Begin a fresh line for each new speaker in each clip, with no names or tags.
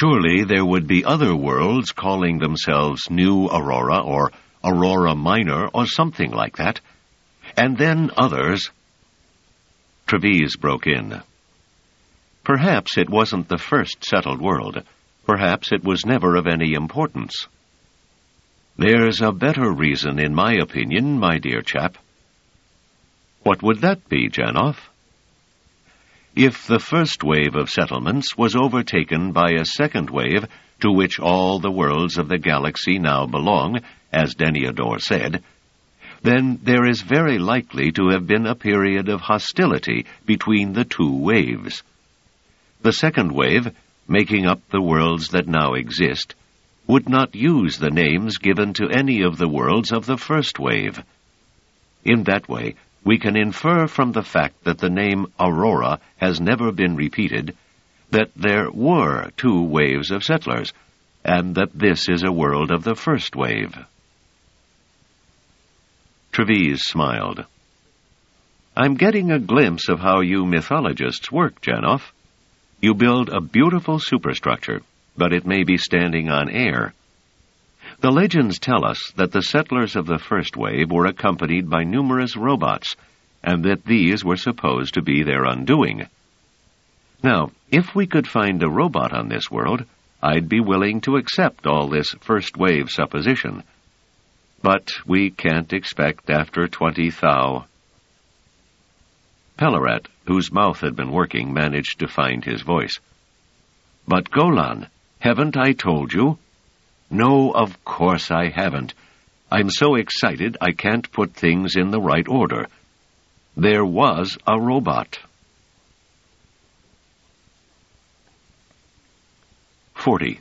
Surely there would be other worlds calling themselves New Aurora or Aurora Minor or something like that. And then others. Treves broke in. Perhaps it wasn't the first settled world. Perhaps it was never of any importance. There's a better reason, in my opinion, my dear chap. What would that be, Janoff? If the first wave of settlements was overtaken by a second wave to which all the worlds of the galaxy now belong, as Deniador said, then there is very likely to have been a period of hostility between the two waves. The second wave, making up the worlds that now exist, would not use the names given to any of the worlds of the first wave. In that way, we can infer from the fact that the name Aurora has never been repeated that there were two waves of settlers, and that this is a world of the first wave. Treves smiled. I'm getting a glimpse of how you mythologists work, Janoff. You build a beautiful superstructure, but it may be standing on air. The legends tell us that the settlers of the first wave were accompanied by numerous robots, and that these were supposed to be their undoing. Now, if we could find a robot on this world, I'd be willing to accept all this first wave supposition. But we can't expect after 20 thou. Pellerat, whose mouth had been working, managed to find his voice. But Golan, haven't I told you? No, of course I haven't. I'm so excited I can't put things in the right order. There was a robot. 40.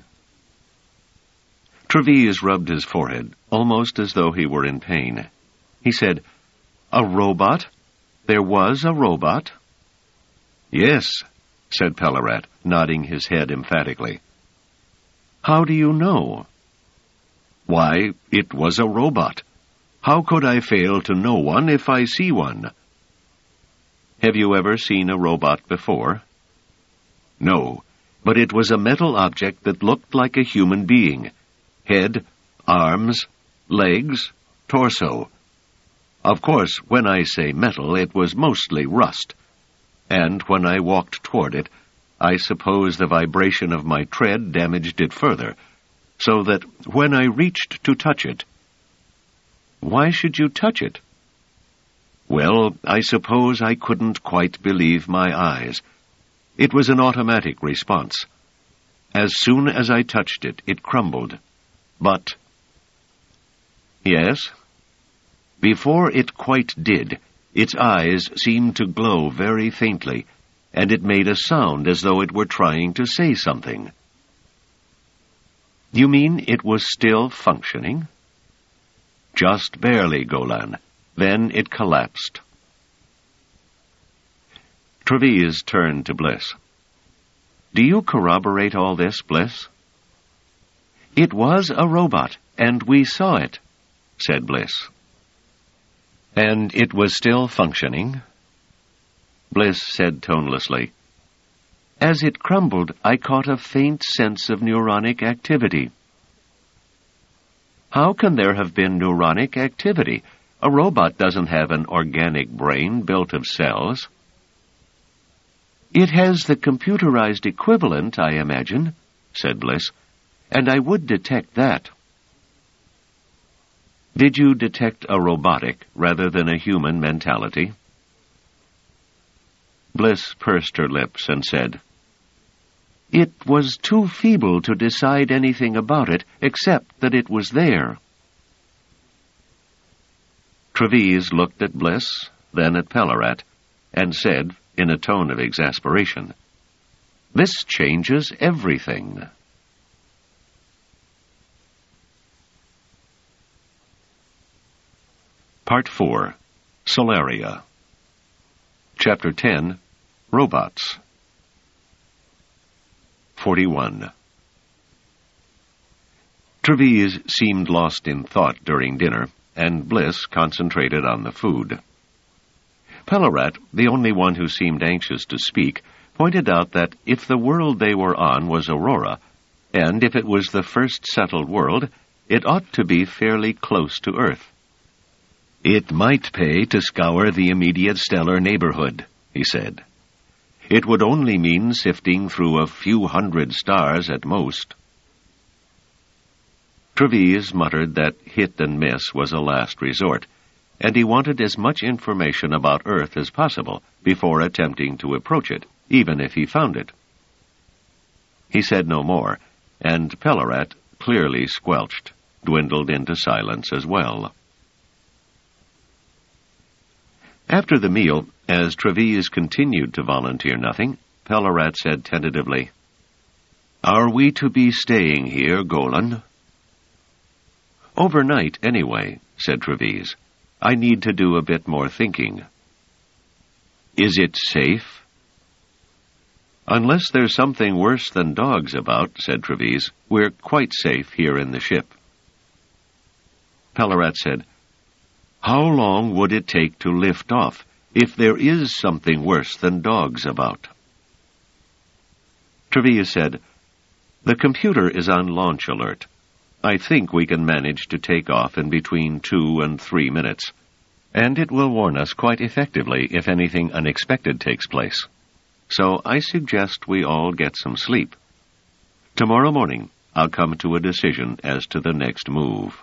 Treves rubbed his forehead, almost as though he were in pain. He said, A robot? There was a robot? Yes, said Pellerat, nodding his head emphatically. How do you know? Why, it was a robot. How could I fail to know one if I see one? Have you ever seen a robot before? No, but it was a metal object that looked like a human being. Head, arms, legs, torso. Of course, when I say metal, it was mostly rust. And when I walked toward it, I suppose the vibration of my tread damaged it further, so that when I reached to touch it... Why should you touch it? Well, I suppose I couldn't quite believe my eyes. It was an automatic response. As soon as I touched it, it crumbled. But... Yes? Before it quite did, its eyes seemed to glow very faintly, and it made a sound as though it were trying to say something. You mean it was still functioning? Just barely, Golan. Then it collapsed. Treves turned to Bliss. Do you corroborate all this, Bliss? It was a robot, and we saw it, said Bliss. And it was still functioning? Bliss said tonelessly, As it crumbled, I caught a faint sense of neuronic activity. How can there have been neuronic activity? A robot doesn't have an organic brain built of cells. It has the computerized equivalent, I imagine, said Bliss, and I would detect that. Did you detect a robotic rather than a human mentality? Bliss pursed her lips and said, It was too feeble to decide anything about it except that it was there. Treves looked at Bliss, then at Pellerat, and said, in a tone of exasperation, This changes everything. Part 4. Solaria. Chapter 10. Robots. 41. Treves seemed lost in thought during dinner, and Bliss concentrated on the food. Pellerat, the only one who seemed anxious to speak, pointed out that if the world they were on was Aurora, and if it was the first settled world, it ought to be fairly close to Earth. It might pay to scour the immediate stellar neighborhood, he said. It would only mean sifting through a few hundred stars at most. Treves muttered that hit and miss was a last resort, and he wanted as much information about Earth as possible before attempting to approach it, even if he found it. He said no more, and Pellarat, clearly squelched, dwindled into silence as well. After the meal, as Treves continued to volunteer nothing, Pellarat said tentatively, "Are we to be staying here, Golan?" "Overnight, anyway," said Treves. "I need to do a bit more thinking." "Is it safe?" "Unless there's something worse than dogs about," said Treves, "we're quite safe here in the ship." Pellarat said, "How long would it take to lift off if there is something worse than dogs about?" Treves said, "The computer is on launch alert. I think we can manage to take off in between 2 and 3 minutes, and it will warn us quite effectively if anything unexpected takes place. So I suggest we all get some sleep. Tomorrow morning, I'll come to a decision as to the next move."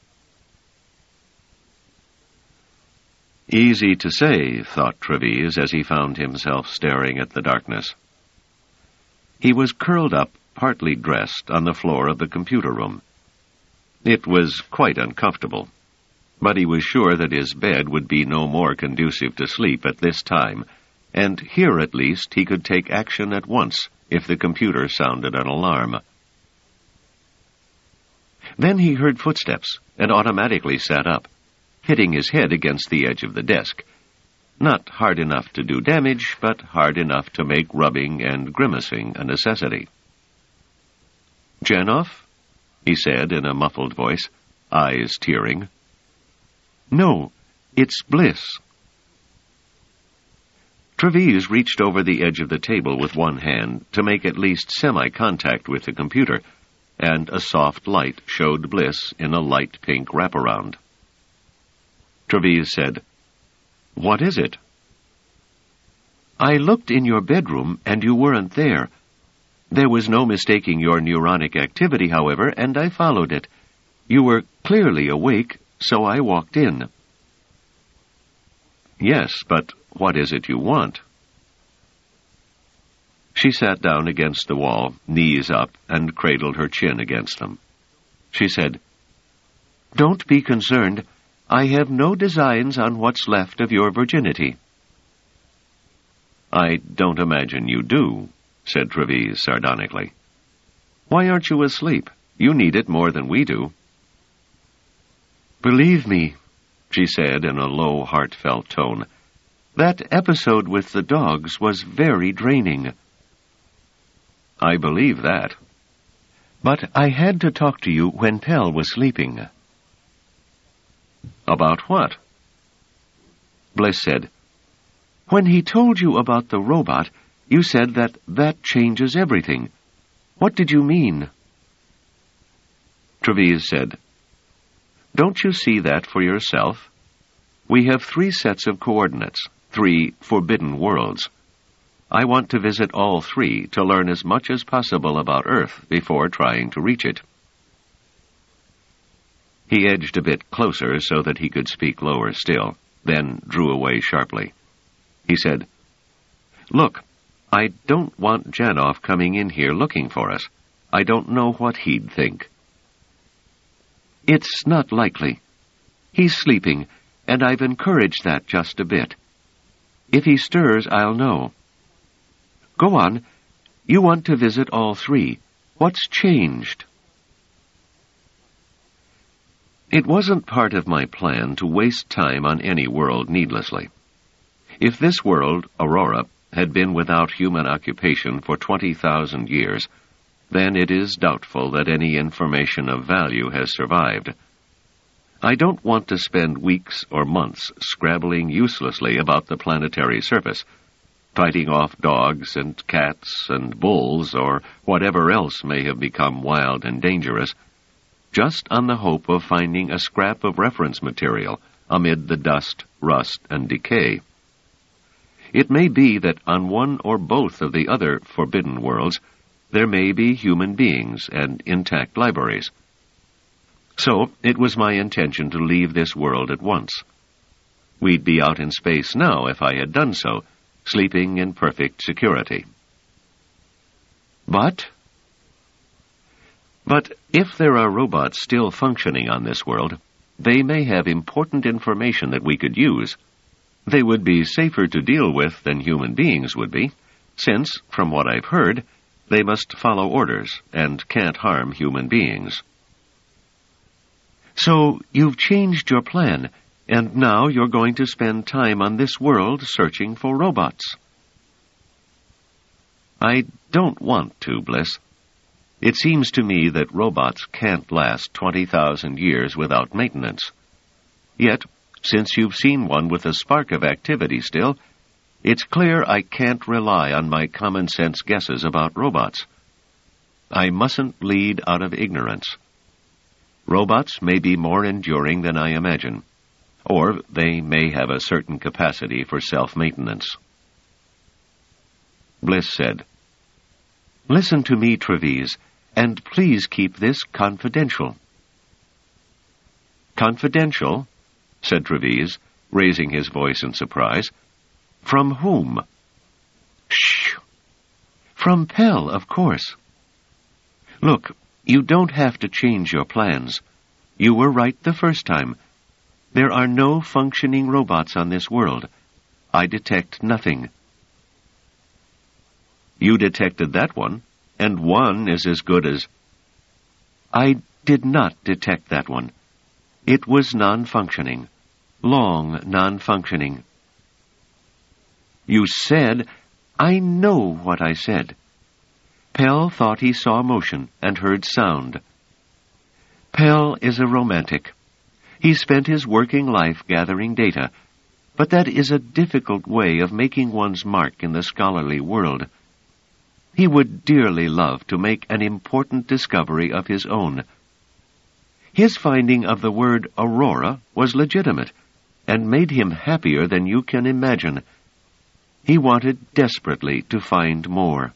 Easy to say, thought Treves as he found himself staring at the darkness. He was curled up, partly dressed, on the floor of the computer room. It was quite uncomfortable, but he was sure that his bed would be no more conducive to sleep at this time, and here at least he could take action at once if the computer sounded an alarm. Then he heard footsteps and automatically sat up, hitting his head against the edge of the desk. Not hard enough to do damage, but hard enough to make rubbing and grimacing a necessity. "Janov?" he said in a muffled voice, eyes tearing. "No, it's Bliss." Treves reached over the edge of the table with one hand to make at least semi-contact with the computer, and a soft light showed Bliss in a light pink wraparound. Treves said, "What is it?" "I looked in your bedroom, and you weren't there. There was no mistaking your neuronic activity, however, and I followed it. You were clearly awake, so I walked in." "Yes, but what is it you want?" She sat down against the wall, knees up, and cradled her chin against them. She said, "Don't be concerned. I have no designs on what's left of your virginity." "I don't imagine you do," said Treves sardonically. "Why aren't you asleep? You need it more than we do." "Believe me," she said in a low, heartfelt tone, "that episode with the dogs was very draining." "I believe that." "But I had to talk to you when Pell was sleeping." "About what?" Bliss said, "When he told you about the robot, you said that changes everything. What did you mean?" Treves said, "Don't you see that for yourself? We have 3 sets of coordinates, 3 forbidden worlds. I want to visit all 3 to learn as much as possible about Earth before trying to reach it." He edged a bit closer so that he could speak lower still, then drew away sharply. He said, "Look, I don't want Janov coming in here looking for us. I don't know what he'd think." "It's not likely. He's sleeping, and I've encouraged that just a bit. If he stirs, I'll know. Go on. You want to visit all 3. What's changed?" It wasn't part of my plan to waste time on any world needlessly. If this world, Aurora, had been without human occupation for 20,000 years, then it is doubtful that any information of value has survived. I don't want to spend weeks or months scrabbling uselessly about the planetary surface, fighting off dogs and cats and bulls or whatever else may have become wild and dangerous, just on the hope of finding a scrap of reference material amid the dust, rust, and decay. It may be that on one or both of the other forbidden worlds there may be human beings and intact libraries. So it was my intention to leave this world at once. We'd be out in space now if I had done so, sleeping in perfect security. But if there are robots still functioning on this world, they may have important information that we could use. They would be safer to deal with than human beings would be, since, from what I've heard, they must follow orders and can't harm human beings. So you've changed your plan, and now you're going to spend time on this world searching for robots. I don't want to, Bliss. It seems to me that robots can't last 20,000 years without maintenance. Yet, since you've seen one with a spark of activity still, it's clear I can't rely on my common-sense guesses about robots. I mustn't lead out of ignorance. Robots may be more enduring than I imagine, or they may have a certain capacity for self-maintenance. Bliss said, "Listen to me, Treves, and please keep this confidential." "Confidential?" said Treves, raising his voice in surprise. "From whom?" "Shh! From Pell, of course. Look, you don't have to change your plans. You were right the first time. There are no functioning robots on this world. I detect nothing." "You detected that one, and one is as good as—" "I did not detect that one. It was non-functioning. Long non-functioning." "You said—" "I know what I said. Pell thought he saw motion and heard sound. Pell is a romantic. He spent his working life gathering data, but that is a difficult way of making one's mark in the scholarly world. He would dearly love to make an important discovery of his own. His finding of the word aurora was legitimate and made him happier than you can imagine. He wanted desperately to find more."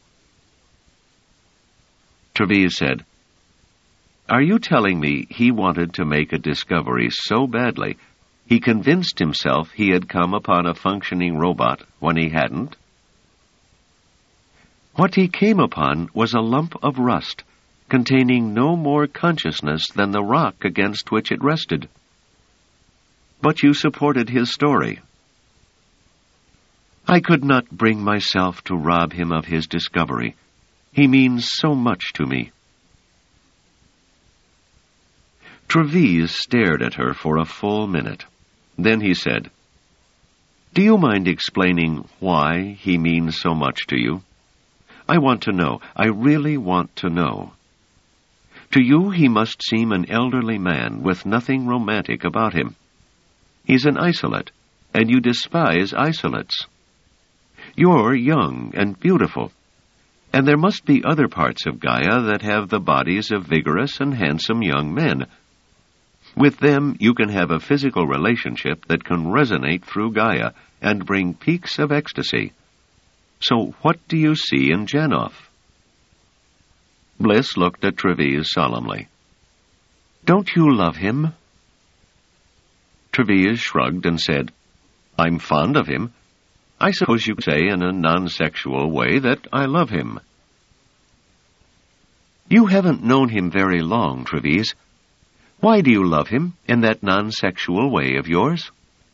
Treves said, "Are you telling me he wanted to make a discovery so badly he convinced himself he had come upon a functioning robot when he hadn't?" "What he came upon was a lump of rust containing no more consciousness than the rock against which it rested." "But you supported his story." "I could not bring myself to rob him of his discovery. He means so much to me." Treves stared at her for a full minute. Then he said, "Do you mind explaining why he means so much to you? I want to know. I really want to know. To you he must seem an elderly man with nothing romantic about him. He's an isolate, and you despise isolates. You're young and beautiful, and there must be other parts of Gaia that have the bodies of vigorous and handsome young men. With them you can have a physical relationship that can resonate through Gaia and bring peaks of ecstasy. So what do you see in Janov?" Bliss looked at Treves solemnly. "Don't you love him?" Treves shrugged and said, "I'm fond of him. I suppose you could say in a non-sexual way that I love him." "You haven't known him very long, Treves. Why do you love him in that non-sexual way of yours?"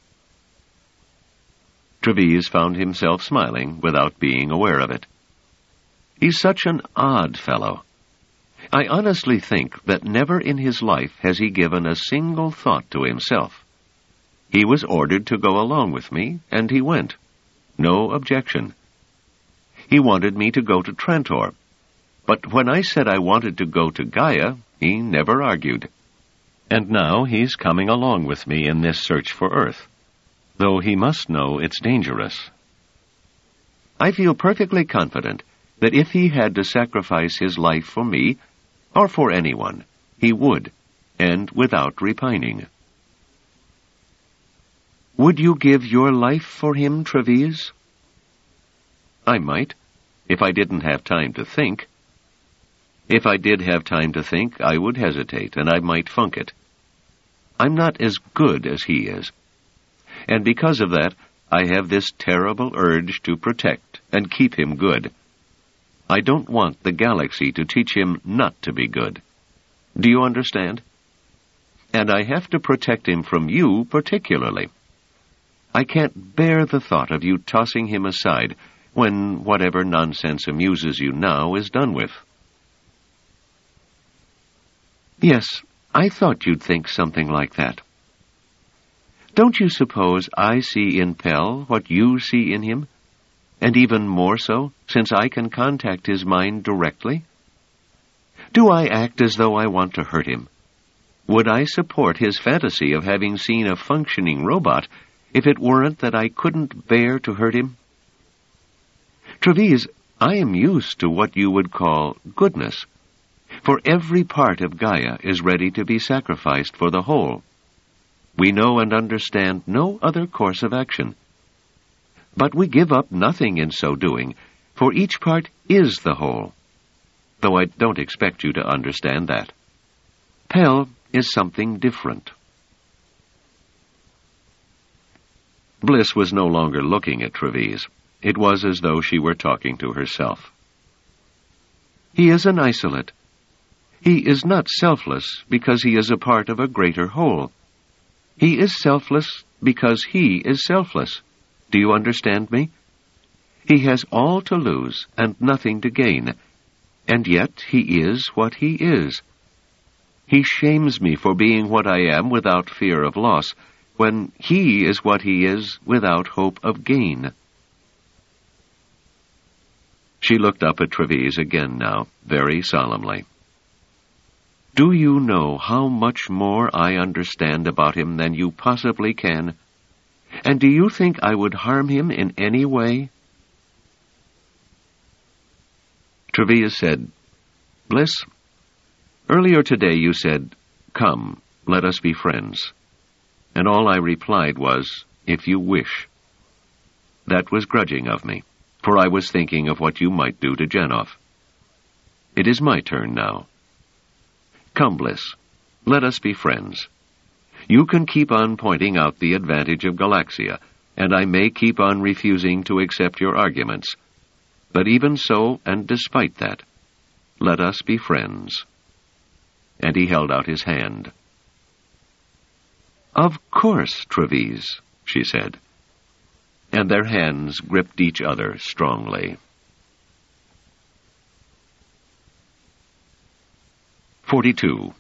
Treves found himself smiling without being aware of it. He's such an odd fellow. I honestly think that never in his life has he given a single thought to himself. He was ordered to go along with me, and he went. No objection. He wanted me to go to Trantor, but when I said I wanted to go to Gaia, he never argued. And now he's coming along with me in this search for Earth, though he must know it's dangerous. I feel perfectly confident that if he had to sacrifice his life for me, or for anyone, he would, and without repining. Would you give your life for him, Treves? I might, if I didn't have time to think. If I did have time to think, I would hesitate, and I might funk it. I'm not as good as he is. And because of that, I have this terrible urge to protect and keep him good. I don't want the galaxy to teach him not to be good. Do you understand? And I have to protect him from you particularly. I can't bear the thought of you tossing him aside when whatever nonsense amuses you now is done with. Yes, I thought you'd think something like that. Don't you suppose I see in Pell what you see in him? And even more so, since I can contact his mind directly? Do I act as though I want to hurt him? Would I support his fantasy of having seen a functioning robot if it weren't that I couldn't bear to hurt him? Treves, I am used to what you would call goodness, for every part of Gaia is ready to be sacrificed for the whole. We know and understand no other course of action. But we give up nothing in so doing, for each part is the whole, though I don't expect you to understand that. Pell is something different. Bliss was no longer looking at Treves. It was as though she were talking to herself. He is an isolate. He is not selfless because he is a part of a greater whole. He is selfless because he is selfless. Do you understand me? He has all to lose and nothing to gain, and yet he is what he is. He shames me for being what I am without fear of loss, when he is what he is without hope of gain. She looked up at Treves again now, very solemnly. Do you know how much more I understand about him than you possibly can? And do you think I would harm him in any way? Treves said, Bliss, earlier today you said, Come, let us be friends. And all I replied was, If you wish. That was grudging of me, for I was thinking of what you might do to Janov. It is my turn now. Come, Bliss, let us be friends. You can keep on pointing out the advantage of Galaxia, and I may keep on refusing to accept your arguments. But even so, and despite that, let us be friends. And he held out his hand. Of course, Treves, she said. And their hands gripped each other strongly. 42.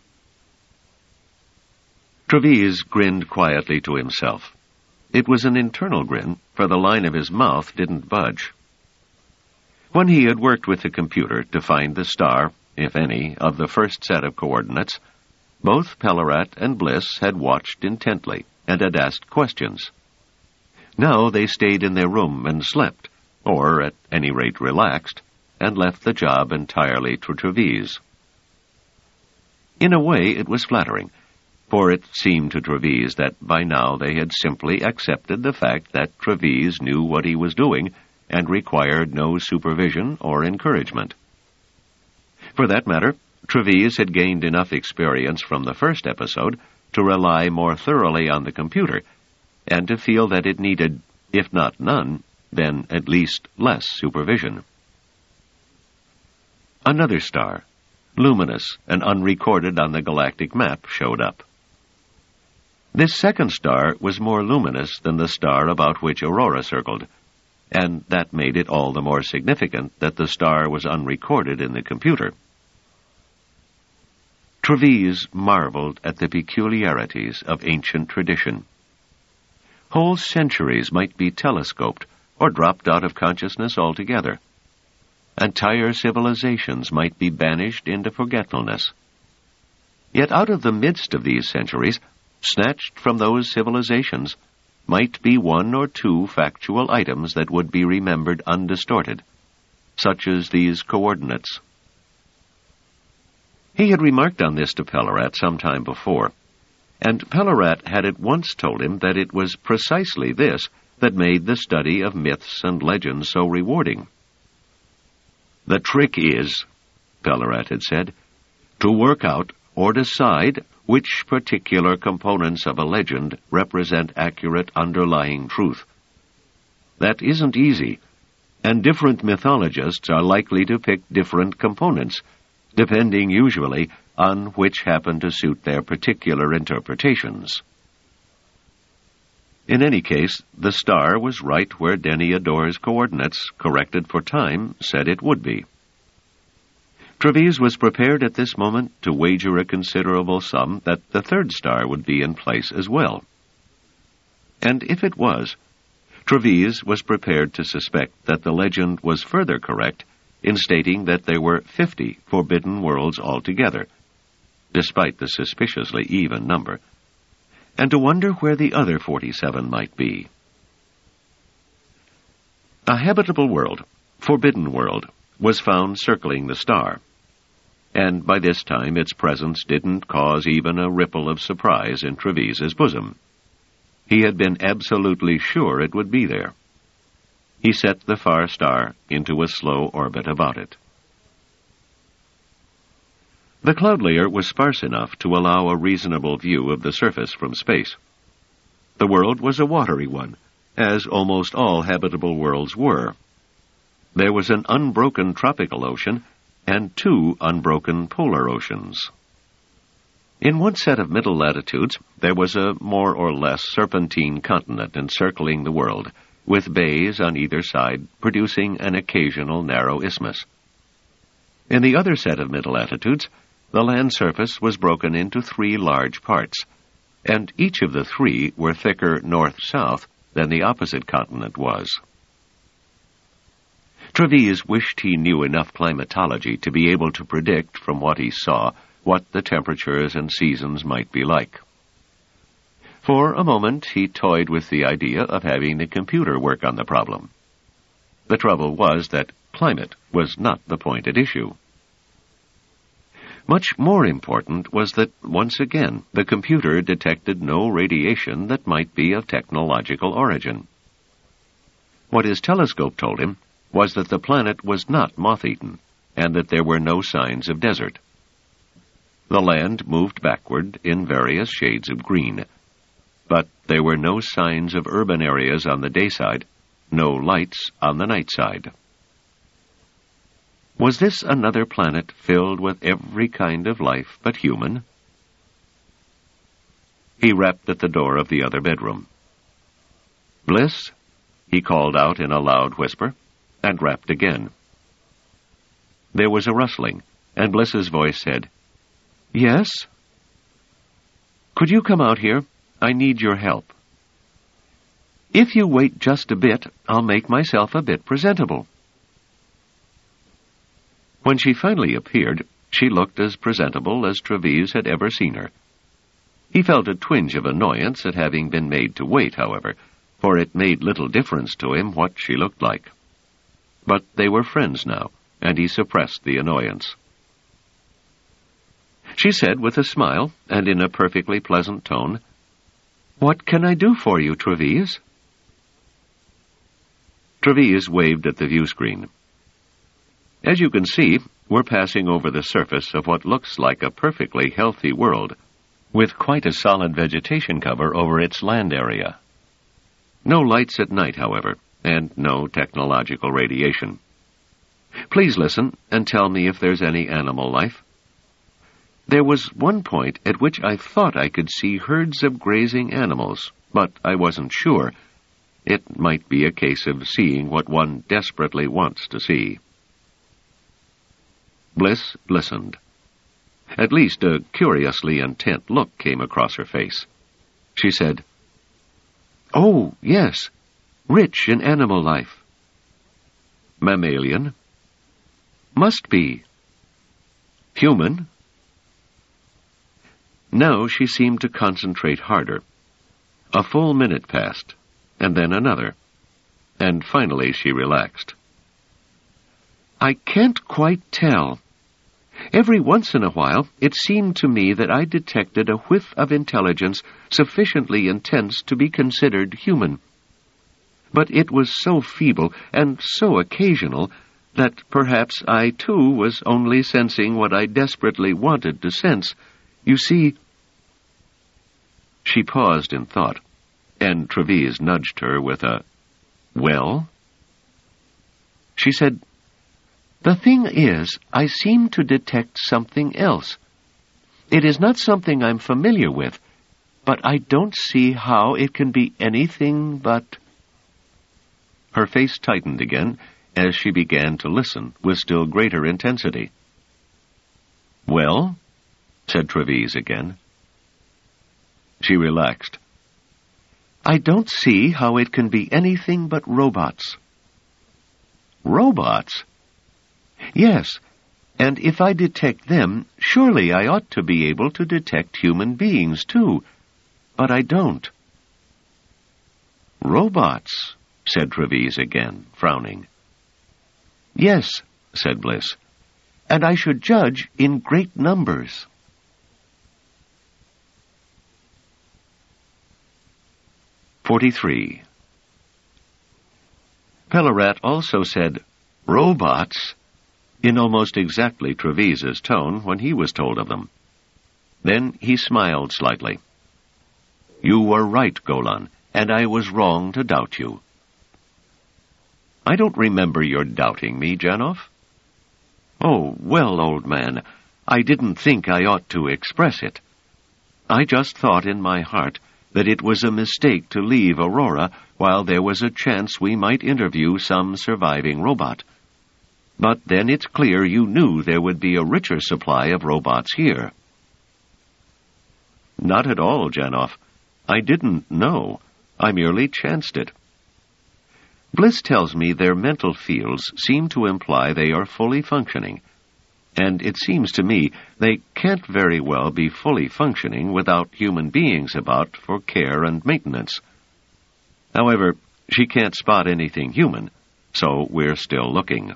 Treves grinned quietly to himself. It was an internal grin, for the line of his mouth didn't budge. When he had worked with the computer to find the star, if any, of the first set of coordinates, both Pellerat and Bliss had watched intently and had asked questions. Now they stayed in their room and slept, or at any rate relaxed, and left the job entirely to Treves. In a way it was flattering, for it seemed to Treves that by now they had simply accepted the fact that Treves knew what he was doing and required no supervision or encouragement. For that matter, Treves had gained enough experience from the first episode to rely more thoroughly on the computer, and to feel that it needed, if not none, then at least less supervision. Another star, luminous and unrecorded on the galactic map, showed up. This second star was more luminous than the star about which Aurora circled, and that made it all the more significant that the star was unrecorded in the computer. Treves marveled at the peculiarities of ancient tradition. Whole centuries might be telescoped or dropped out of consciousness altogether. Entire civilizations might be banished into forgetfulness. Yet out of the midst of these centuries, snatched from those civilizations, might be one or two factual items that would be remembered undistorted, such as these coordinates. He had remarked on this to Pellarat some time before, and Pellarat had at once told him that it was precisely this that made the study of myths and legends so rewarding. "The trick is," Pellarat had said, "to work out or decide which particular components of a legend represent accurate underlying truth. That isn't easy, and different mythologists are likely to pick different components, depending usually on which happen to suit their particular interpretations." In any case, the star was right where Denny Adore's coordinates, corrected for time, said it would be. Treves was prepared at this moment to wager a considerable sum that the third star would be in place as well. And if it was, Treves was prepared to suspect that the legend was further correct in stating that there were 50 forbidden worlds altogether, despite the suspiciously even number, and to wonder where the other 47 might be. A habitable world, forbidden world, was found circling the star, and by this time its presence didn't cause even a ripple of surprise in Treves's bosom. He had been absolutely sure it would be there. He set the far star into a slow orbit about it. The cloud layer was sparse enough to allow a reasonable view of the surface from space. The world was a watery one, as almost all habitable worlds were. There was an unbroken tropical ocean and 2 unbroken polar oceans. In one set of middle latitudes, there was a more or less serpentine continent encircling the world, with bays on either side producing an occasional narrow isthmus. In the other set of middle latitudes, the land surface was broken into 3 large parts, and each of the 3 were thicker north-south than the opposite continent was. Treves wished he knew enough climatology to be able to predict from what he saw what the temperatures and seasons might be like. For a moment he toyed with the idea of having the computer work on the problem. The trouble was that climate was not the point at issue. Much more important was that, once again, the computer detected no radiation that might be of technological origin. What his telescope told him was that the planet was not moth-eaten, and that there were no signs of desert. The land moved backward in various shades of green, but there were no signs of urban areas on the day side, no lights on the night side. Was this another planet filled with every kind of life but human? He rapped at the door of the other bedroom. "Bliss?" he called out in a loud whisper, and rapped again. There was a rustling, and Bliss's voice said, "Yes?" "Could you come out here? I need your help." "If you wait just a bit, I'll make myself a bit presentable." When she finally appeared, she looked as presentable as Treves had ever seen her. He felt a twinge of annoyance at having been made to wait, however, for it made little difference to him what she looked like. But they were friends now, and he suppressed the annoyance. She said with a smile, and in a perfectly pleasant tone, "What can I do for you, Treves?" Treves waved at the view screen. "As you can see, we're passing over the surface of what looks like a perfectly healthy world, with quite a solid vegetation cover over its land area. No lights at night, however, and no technological radiation. Please listen and tell me if there's any animal life. There was one point at which I thought I could see herds of grazing animals, but I wasn't sure. It might be a case of seeing what one desperately wants to see." Bliss listened. At least a curiously intent look came across her face. She said, "Oh, yes, rich in animal life." "Mammalian?" "Must be." "Human?" Now she seemed to concentrate harder. A full minute passed, and then another, and finally she relaxed. "I can't quite tell. Every once in a while, it seemed to me that I detected a whiff of intelligence sufficiently intense to be considered human. But it was so feeble and so occasional that perhaps I, too, was only sensing what I desperately wanted to sense. You see—" She paused in thought, and Treves nudged her with a, "Well?" She said, "The thing is, I seem to detect something else. It is not something I'm familiar with, but I don't see how it can be anything but—" Her face tightened again as she began to listen with still greater intensity. "Well?" said Treves again. She relaxed. "I don't see how it can be anything but robots." "Robots?" "Yes, and if I detect them, surely I ought to be able to detect human beings, too. But I don't." "Robots?" said Treves again, frowning. "Yes," said Bliss, "and I should judge in great numbers." 43. Pellarat also said, "Robots?" in almost exactly Treves's tone when he was told of them. Then he smiled slightly. "You were right, Golan, and I was wrong to doubt you." "I don't remember your doubting me, Janov." "Oh, well, old man, I didn't think I ought to express it. I just thought in my heart that it was a mistake to leave Aurora while there was a chance we might interview some surviving robot. But then it's clear you knew there would be a richer supply of robots here." "Not at all, Janov. I didn't know. I merely chanced it. Bliss tells me their mental fields seem to imply they are fully functioning, and it seems to me they can't very well be fully functioning without human beings about for care and maintenance. However, she can't spot anything human, so we're still looking."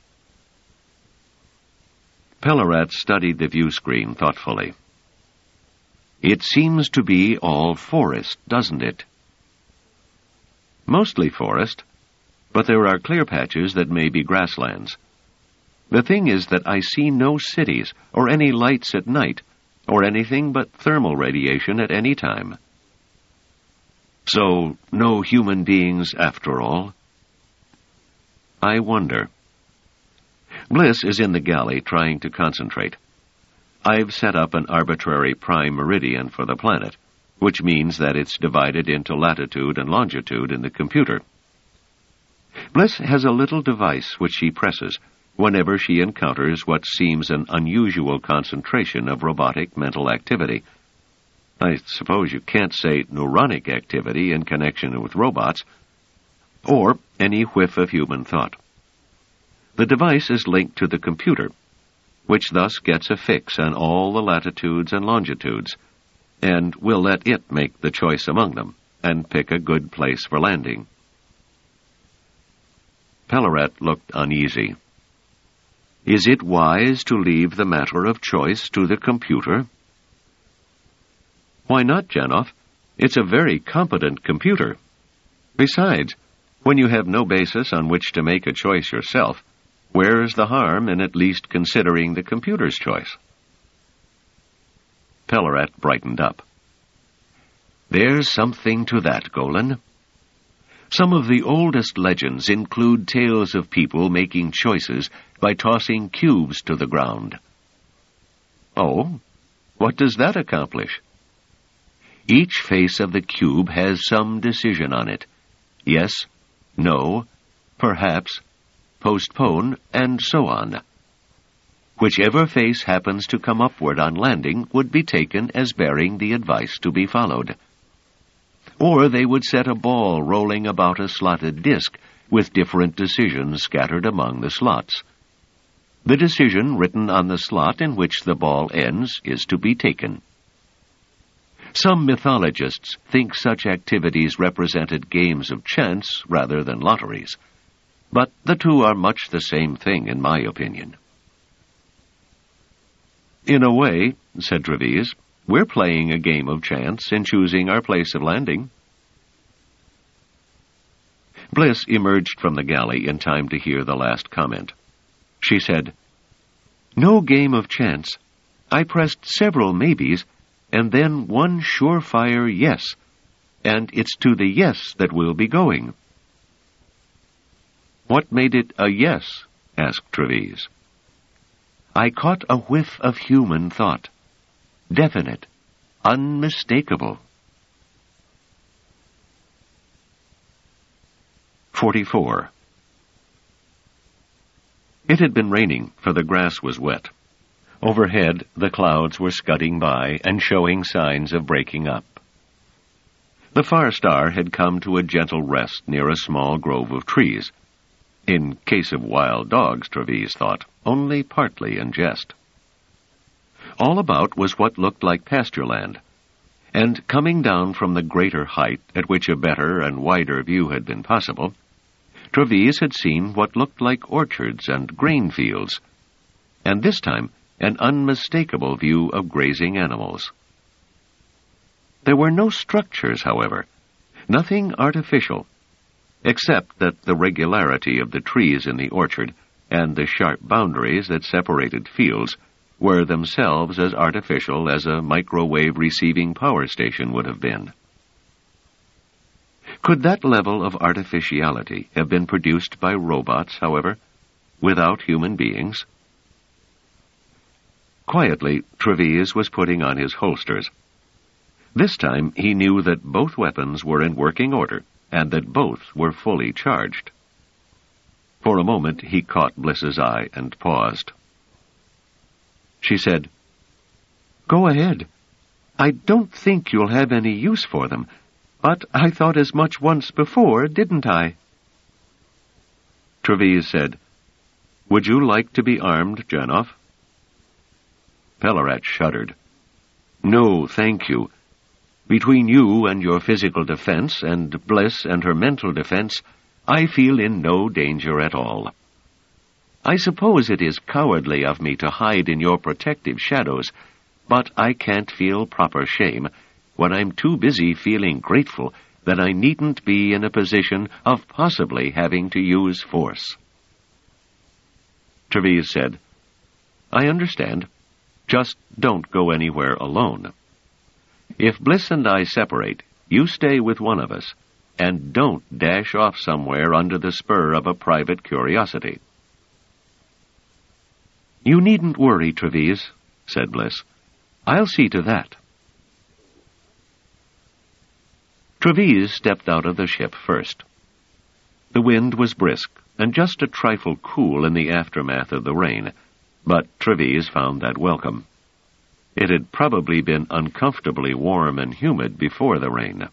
Pellarat studied the view screen thoughtfully. "It seems to be all forest, doesn't it?" "Mostly forest, but there are clear patches that may be grasslands. The thing is that I see no cities, or any lights at night, or anything but thermal radiation at any time." "So, no human beings after all?" "I wonder." Bliss is in the galley trying to concentrate. I've set up an arbitrary prime meridian for the planet, which means that it's divided into latitude and longitude in the computer. Bliss has a little device which she presses whenever she encounters what seems an unusual concentration of robotic mental activity. I suppose you can't say neuronic activity in connection with robots, or any whiff of human thought. The device is linked to the computer, which thus gets a fix on all the latitudes and longitudes, and will let it make the choice among them, and pick a good place for landing. Pellarat looked uneasy. "Is it wise to leave the matter of choice to the computer?" "Why not, Janov? It's a very competent computer. Besides, when you have no basis on which to make a choice yourself, where's the harm in at least considering the computer's choice?" Pellarat brightened up. "There's something to that, Golan. Some of the oldest legends include tales of people making choices by tossing cubes to the ground." "Oh? What does that accomplish?" "Each face of the cube has some decision on it. Yes, no, perhaps, postpone, and so on. Whichever face happens to come upward on landing would be taken as bearing the advice to be followed. Or they would set a ball rolling about a slotted disk with different decisions scattered among the slots. The decision written on the slot in which the ball ends is to be taken. Some mythologists think such activities represented games of chance rather than lotteries, but the two are much the same thing in my opinion. In a way, said Treves, we're playing a game of chance in choosing our place of landing. Bliss emerged from the galley in time to hear the last comment. She said, "No game of chance. I pressed several maybes, and then one surefire yes, and it's to the yes that we'll be going." "What made it a yes?" asked Treves. "I caught a whiff of human thought. Definite, unmistakable." 44. It had been raining, for the grass was wet. Overhead, the clouds were scudding by and showing signs of breaking up. The Far Star had come to a gentle rest near a small grove of trees. In case of wild dogs, Treves thought, only partly in jest. All about was what looked like pasture land, and coming down from the greater height at which a better and wider view had been possible, Treves had seen what looked like orchards and grain fields, and this time an unmistakable view of grazing animals. There were no structures, however, nothing artificial, except that the regularity of the trees in the orchard and the sharp boundaries that separated fields were themselves as artificial as a microwave receiving power station would have been. Could that level of artificiality have been produced by robots, however, without human beings? Quietly, Treves was putting on his holsters. This time he knew that both weapons were in working order, and that both were fully charged. For a moment he caught Bliss's eye and paused. She said, "Go ahead. I don't think you'll have any use for them, but I thought as much once before, didn't I?" Treves said, "Would you like to be armed, Janov?" Pellarat shuddered. "No, thank you. Between you and your physical defense, and Bliss and her mental defense, I feel in no danger at all. I suppose it is cowardly of me to hide in your protective shadows, but I can't feel proper shame when I'm too busy feeling grateful that I needn't be in a position of possibly having to use force." Treves said, "I understand. Just don't go anywhere alone. If Bliss and I separate, you stay with one of us, and don't dash off somewhere under the spur of a private curiosity." "You needn't worry, Treves," said Bliss. "I'll see to that." Treves stepped out of the ship first. The wind was brisk, and just a trifle cool in the aftermath of the rain, but Treves found that welcome. It had probably been uncomfortably warm and humid before the rain.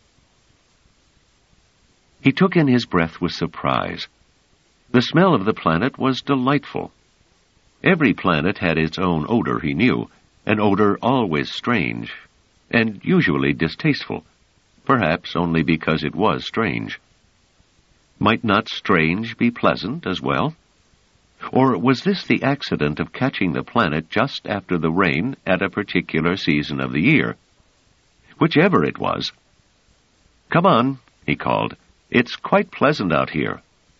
He took in his breath with surprise. The smell of the planet was delightful. Every planet had its own odor, he knew, an odor always strange, and usually distasteful, perhaps only because it was strange. Might not strange be pleasant as well? Or was this the accident of catching the planet just after the rain at a particular season of the year? Whichever it was. "Come on," he called. "It's quite pleasant out here."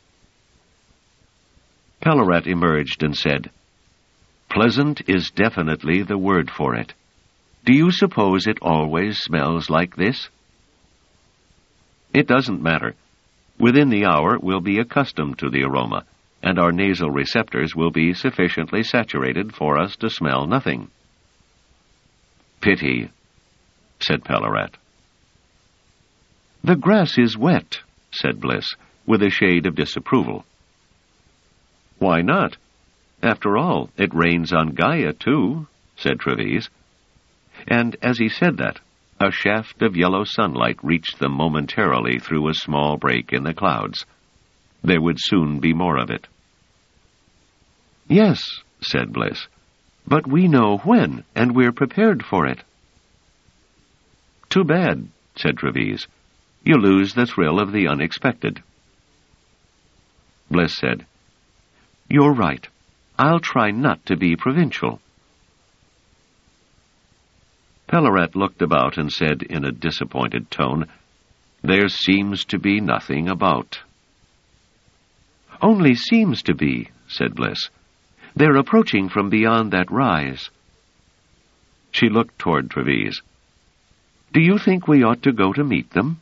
Pellarat emerged and said, "Pleasant is definitely the word for it. Do you suppose it always smells like this?" "It doesn't matter. Within the hour we'll be accustomed to the aroma, and our nasal receptors will be sufficiently saturated for us to smell nothing." "Pity," said Pellarat. "The grass is wet," said Bliss, with a shade of disapproval. "Why not? After all, it rains on Gaia, too," said Treves. And as he said that, a shaft of yellow sunlight reached them momentarily through a small break in the clouds. There would soon be more of it. "Yes," said Bliss, "but we know when, and we're prepared for it." Too bad, said Trevise. You lose the thrill of the unexpected. Bliss said, You're right. I'll try not to be provincial. Pellarat looked about and said in a disappointed tone, There seems to be nothing about. Only seems to be, said Bliss. They're approaching from beyond that rise. She looked toward Trevise. Do you think we ought to go to meet them?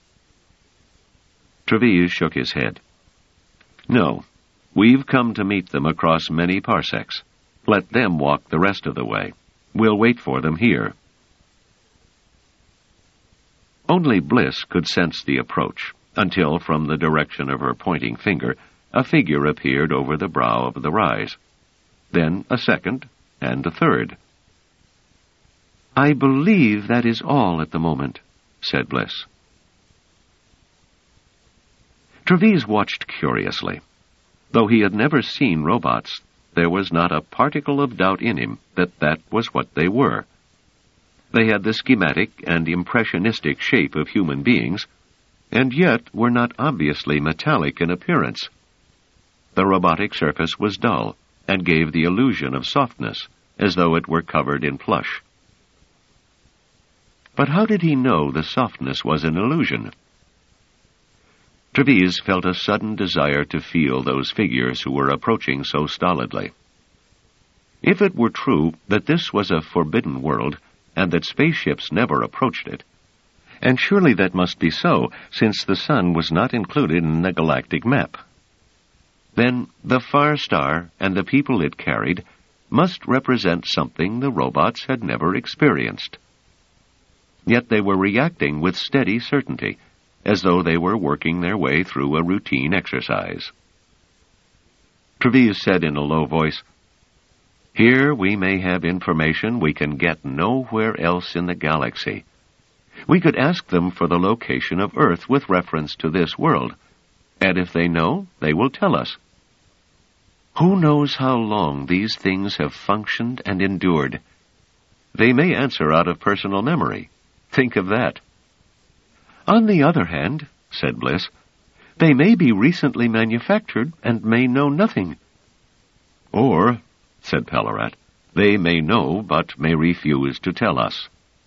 Trevise shook his head. No, we've come to meet them across many parsecs. Let them walk the rest of the way. We'll wait for them here. Only Bliss could sense the approach, until from the direction of her pointing finger, a figure appeared over the brow of the rise. Then a second, and a third. I believe that is all at the moment, said Bliss. Trevise watched curiously. Though he had never seen robots, there was not a particle of doubt in him that that was what they were. They had the schematic and impressionistic shape of human beings, and yet were not obviously metallic in appearance. The robotic surface was dull, and gave the illusion of softness, as though it were covered in plush. But how did he know the softness was an illusion? Trevise felt a sudden desire to feel those figures who were approaching so stolidly. If it were true that this was a forbidden world, and that spaceships never approached it, and surely that must be so, since the sun was not included in the galactic map, then the far star and the people it carried must represent something the robots had never experienced. Yet they were reacting with steady certainty, as though they were working their way through a routine exercise. Trevise said in a low voice, Here we may have information we can get nowhere else in the galaxy. We could ask them for the location of Earth with reference to this world, and if they know, they will tell us. Who knows how long these things have functioned and endured? They may answer out of personal memory. Think of that. On the other hand, said Bliss, they may be recently manufactured and may know nothing. Or, said Pellarat, they may know but may refuse to tell us.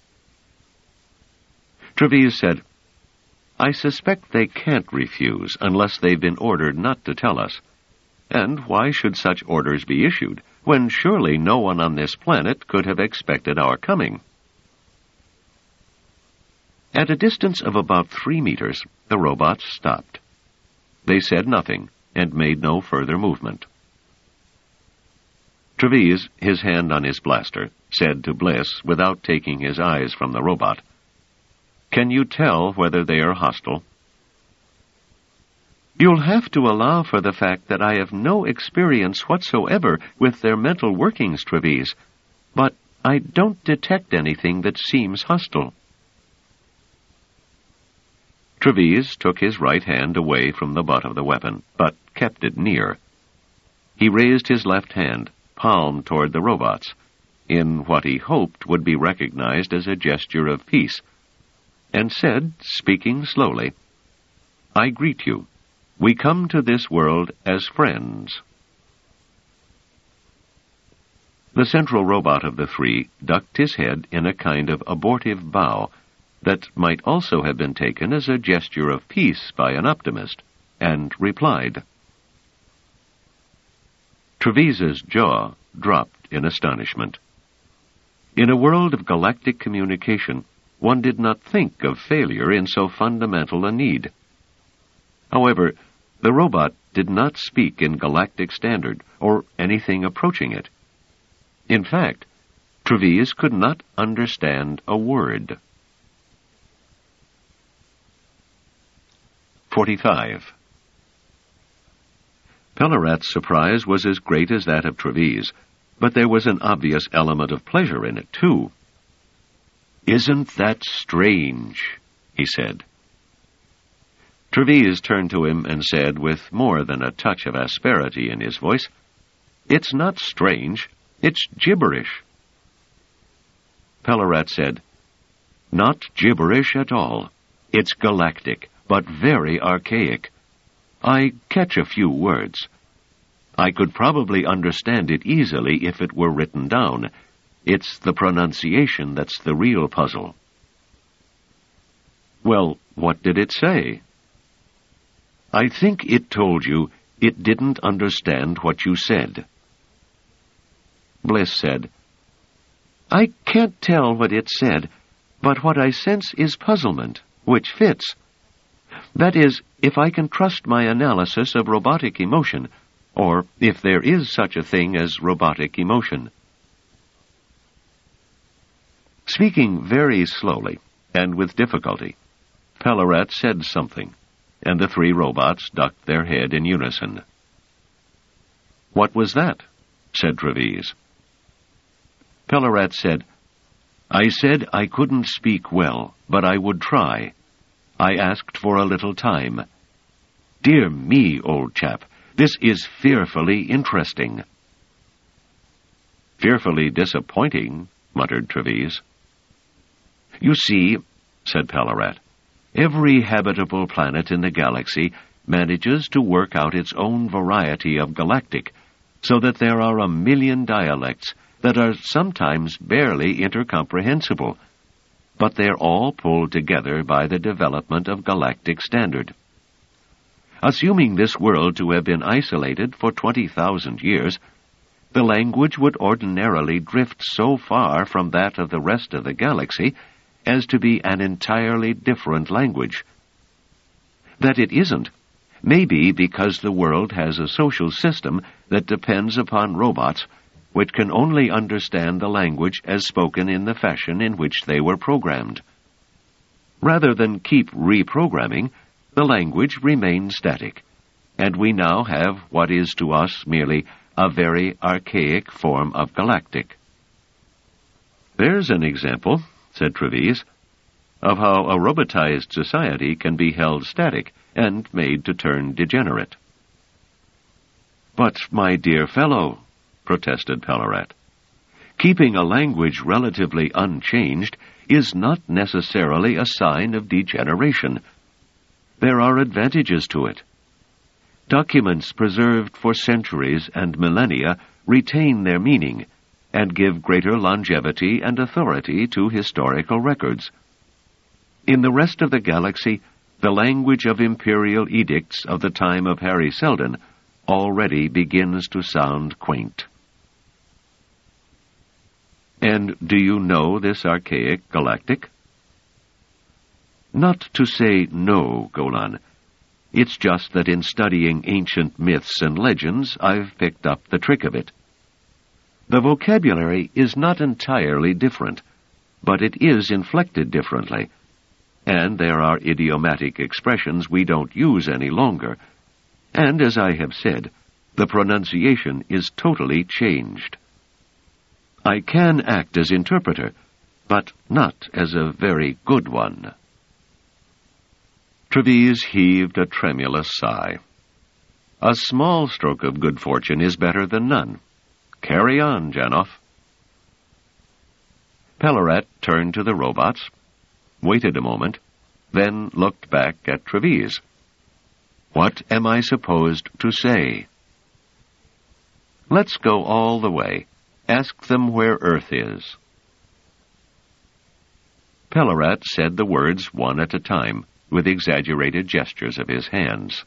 Trevise said, I suspect they can't refuse unless they've been ordered not to tell us. And why should such orders be issued, when surely no one on this planet could have expected our coming? At a distance of about 3 meters, the robots stopped. They said nothing, and made no further movement. Trevise, his hand on his blaster, said to Bliss, without taking his eyes from the robot, Can you tell whether they are hostile? You'll have to allow for the fact that I have no experience whatsoever with their mental workings, Trevise, but I don't detect anything that seems hostile. Trevise took his right hand away from the butt of the weapon, but kept it near. He raised his left hand, palm toward the robots, in what he hoped would be recognized as a gesture of peace, and said, speaking slowly, I greet you. We come to this world as friends. The central robot of the 3 ducked his head in a kind of abortive bow that might also have been taken as a gesture of peace by an optimist, and replied. Trevise's jaw dropped in astonishment. In a world of galactic communication, one did not think of failure in so fundamental a need. However, the robot did not speak in galactic standard, or anything approaching it. In fact, Trevise could not understand a word. 45. Pellarat's surprise was as great as that of Trevise, but there was an obvious element of pleasure in it, too. Isn't that strange? He said. Trevise turned to him and said, with more than a touch of asperity in his voice, It's not strange, it's gibberish. Pellarat said, Not gibberish at all. It's galactic, but very archaic. I catch a few words. I could probably understand it easily if it were written down. It's the pronunciation that's the real puzzle. Well, what did it say? I think it told you it didn't understand what you said. Bliss said, I can't tell what it said, but what I sense is puzzlement, which fits. That is, if I can trust my analysis of robotic emotion, or if there is such a thing as robotic emotion. Speaking very slowly, and with difficulty, Pellarat said something, and the three robots ducked their head in unison. What was that? Said Treves. Pellarat said, I said I couldn't speak well, but I would try. I asked for a little time. Dear me, old chap, this is fearfully interesting. Fearfully disappointing, muttered Treves. You see, said Pellarat, every habitable planet in the galaxy manages to work out its own variety of galactic, so that there are 1,000,000 dialects that are sometimes barely intercomprehensible, but they're all pulled together by the development of galactic standard. Assuming this world to have been isolated for 20,000 years, the language would ordinarily drift so far from that of the rest of the galaxy as to be an entirely different language. That it isn't may be because the world has a social system that depends upon robots which can only understand the language as spoken in the fashion in which they were programmed. Rather than keep reprogramming, the language remains static, and we now have what is to us merely a very archaic form of galactic. There's an example, said Treves, of how a robotized society can be held static and made to turn degenerate. But, my dear fellow, protested Pellarat, keeping a language relatively unchanged is not necessarily a sign of degeneration. There are advantages to it. Documents preserved for centuries and millennia retain their meaning and give greater longevity and authority to historical records. In the rest of the galaxy, the language of imperial edicts of the time of Harry Seldon already begins to sound quaint. And do you know this archaic galactic? Not to say no, Golan. It's just that in studying ancient myths and legends, I've picked up the trick of it. The vocabulary is not entirely different, but it is inflected differently, and there are idiomatic expressions we don't use any longer, and, as I have said, the pronunciation is totally changed. I can act as interpreter, but not as a very good one. Treves heaved a tremulous sigh. A small stroke of good fortune is better than none. Carry on, Janoff. Pellarat turned to the robots, waited a moment, then looked back at Treves. What am I supposed to say? Let's go all the way. Ask them where Earth is. Pellarat said the words one at a time, with exaggerated gestures of his hands.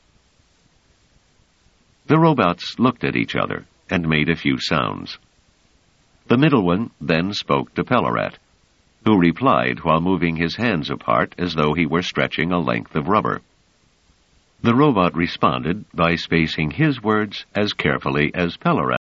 The robots looked at each other and made a few sounds. The middle one then spoke to Pellarat, who replied while moving his hands apart as though he were stretching a length of rubber. The robot responded by spacing his words as carefully as Pellarat